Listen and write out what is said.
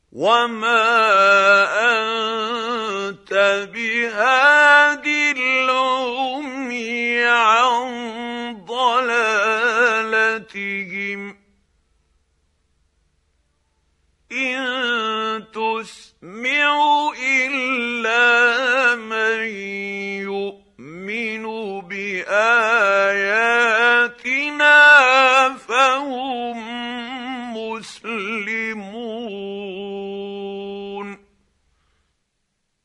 وما أنت بهاد العمي عن ضلالتهم إن تسمع إلا من يؤمن بآياتنا